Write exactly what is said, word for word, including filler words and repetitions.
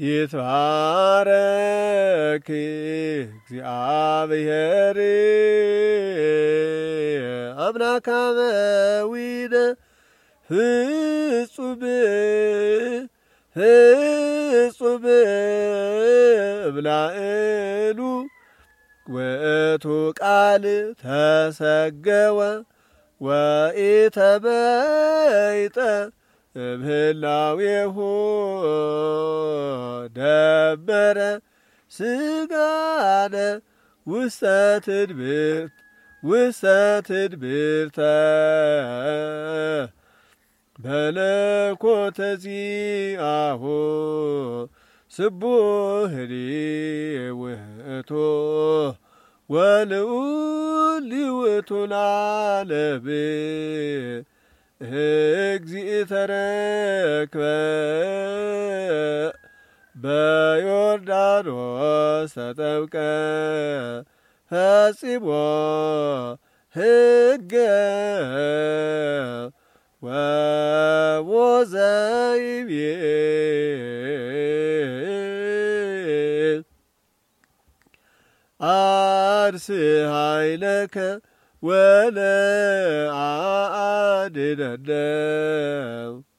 ይትባረክ እግዚአብሔር አምላከ አበዊነ ፍጹም ፍጹም እምላእሉ ውእቱ ቃል ተሰገወ ወኢተመይጠ እምህላዌሁ ደበረ ስጋነ ውስተ ትድብርት ውስተ ትድብርተ መለኮተ ዚአሁ ስቡሕኒ ውእቱ ወልዑል ውእቱ ለዓለም እግዚእ ተረክበ በዮርዳኖስ ተጠምቀ ፈጺሞ ሕገ ወሞዘ ይቤ አርስ ኃይለከ ወለአድነነ